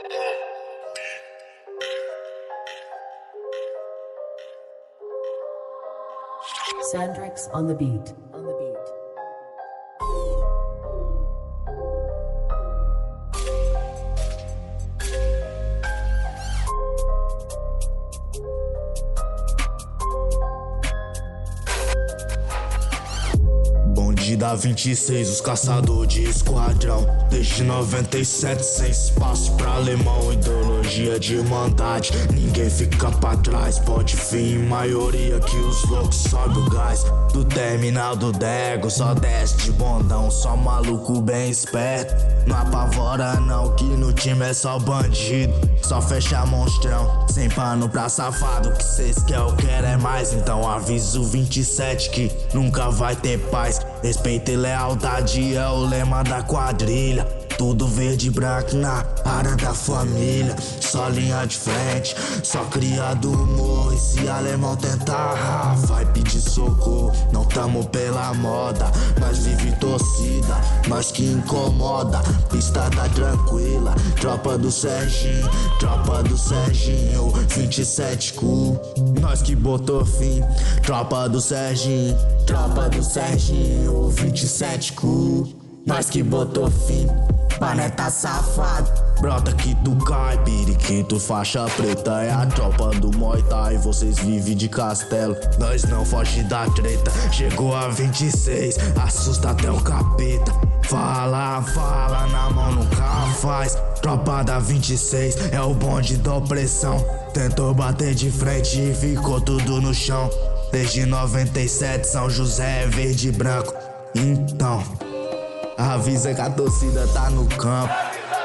Sandrix on the beat. Bonde da 26, os caçador de esquadrão. Desde 97 sem espaço pra alemão. Ideologia de maldade, ninguém fica pra trás. Pode vir em maioria que os loucos sobe o gás. Do terminal do Dego só desce de bondão. Só maluco bem esperto, não apavora não, que no time é só bandido. Só fecha monstrão, sem pano pra safado. Que cês quer, eu quero é mais. Então aviso 27 que nunca vai ter paz. Respeito e lealdade é o lema da quadrilha. Tudo verde e branco na área da família. Só linha de frente, só cria do humor. E se alemão tentar, vai pedir socorro. Não tamo pela moda, mas vive torcida. Nós que incomoda, pista tá tranquila. Tropa do Serginho, 27 cu. Nós que botou fim, tropa do Serginho, 27 cu. Nós que botou fim, planeta safado. Brota que tu cai, periquito, faixa preta. É a tropa do Muay Thai, vocês vivem de castelo. Nós não foge da treta, chegou a 26, assusta até o capeta. Fala, na mão nunca faz. Tropa da 26 é o bonde da opressão. Tentou bater de frente e ficou tudo no chão. Desde 97 São José é verde e branco. Então avisa que a torcida tá no campo.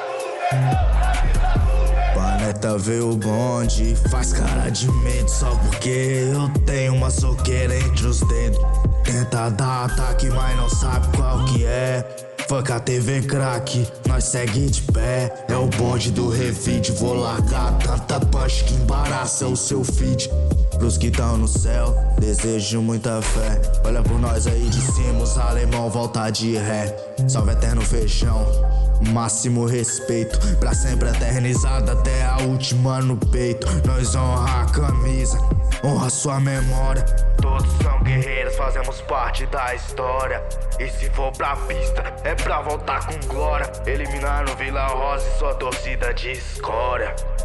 Planeta vê o bonde, faz cara de medo só porque eu tenho uma soqueira entre os dedos. Tenta dar ataque, mas não sabe qual que é. Fuck a TV crack, nós segue de pé. É o bonde do revide, vou largar tanta punch que embaraça o seu feed. Pros que tão no céu, desejo muita fé. Olha por nós aí de cima, os alemão volta de ré. Salve eterno feijão, máximo respeito. Pra sempre eternizado até a última no peito. Nós honra a camisa, honra sua memória. Todos são guerreiros, fazemos parte da história. E se for pra pista, é pra voltar com glória. Eliminando Vila Rosa e sua torcida de escória.